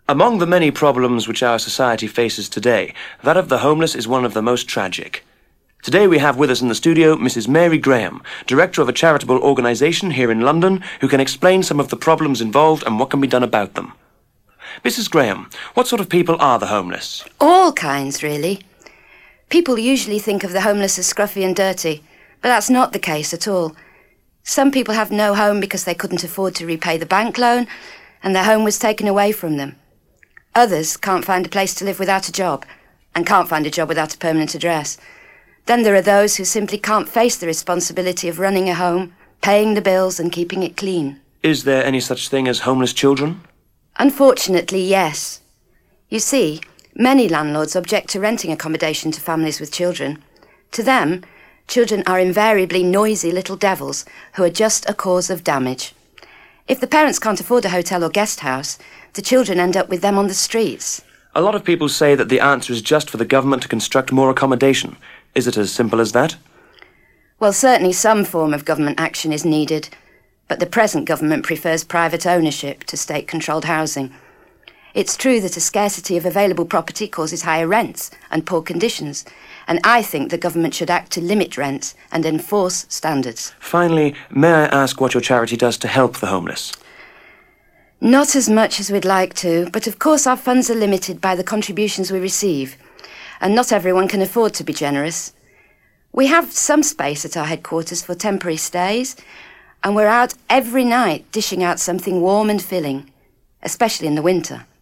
Among the many problems which our society faces today, that of the homeless is one of the most tragic. Today we have with us in the studio Mrs. Mary Graham, director of a charitable organisation here in London, who can explain some of the problems involved and what can be done about them. Mrs. Graham, what sort of people are the homeless? All kinds, really. People usually think of the homeless as scruffy and dirty, but that's not the case at all. Some people have no home because they couldn't afford to repay the bank loan, and their home was taken away from them. Others can't find a place to live without a job, and can't find a job without a permanent address. Then there are those who simply can't face the responsibility of running a home, paying the bills and keeping it clean. Is there any such thing as homeless children? Unfortunately, yes. You see, many landlords object to renting accommodation to families with children. To them, children are invariably noisy little devils who are just a cause of damage. If the parents can't afford a hotel or guest house, the children end up with them on the streets. A lot of people say that the answer is just for the government to construct more accommodation. Is it as simple as that? Well, certainly some form of government action is needed, but the present government prefers private ownership to state-controlled housing. It's true that a scarcity of available property causes higher rents and poor conditions, and I think the government should act to limit rents and enforce standards. Finally, may I ask what your charity does to help the homeless? Not as much as we'd like to, but of course our funds are limited by the contributions we receive, and not everyone can afford to be generous. We have some space at our headquarters for temporary stays, and we're out every night dishing out something warm and filling, especially in the winter.